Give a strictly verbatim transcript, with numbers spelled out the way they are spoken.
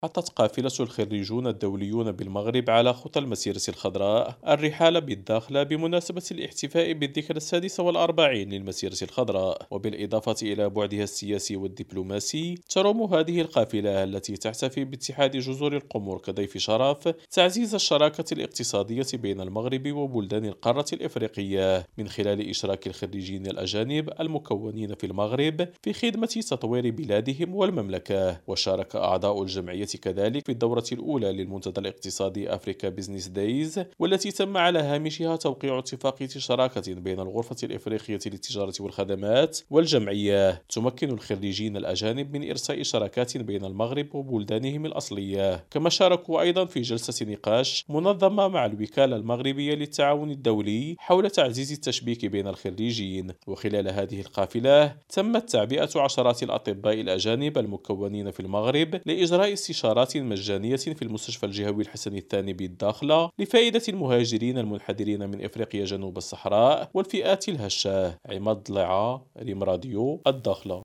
حطت قافلة الخريجون الدوليون بالمغرب على خطى المسيرة الخضراء الرحال بالداخلة بمناسبة الاحتفاء بالذكرى السادسة والأربعين للمسيرة الخضراء، وبالإضافة إلى بعدها السياسي والدبلوماسي تروم هذه القافلة التي تحتفي باتحاد جزر القمور كضيف شرف تعزيز الشراكة الاقتصادية بين المغرب وبلدان القارة الإفريقية من خلال إشراك الخريجين الأجانب المكونين في المغرب في خدمة تطوير بلادهم والمملكة. وشارك أعضاء الجمعية كذلك في الدورة الأولى للمنتدى الاقتصادي أفريكا بيزنس دايز، والتي تم على هامشها توقيع اتفاقية شراكة بين الغرفة الإفريقية للتجارة والخدمات والجمعية تمكن الخريجين الأجانب من إرساء شراكات بين المغرب وبلدانهم الأصلية. كما شاركوا أيضا في جلسة نقاش منظمة مع الوكالة المغربية للتعاون الدولي حول تعزيز التشبيك بين الخريجين. وخلال هذه القافلة تمت تعبئة عشرات الأطباء الأجانب المكونين في المغرب لإجراء استشارات مجانية في المستشفى الجهوي الحسن الثاني بالداخلة لفائدة المهاجرين المنحدرين من إفريقيا جنوب الصحراء والفئات الهشة. عماد ضليعة، ريم راديو الداخلة.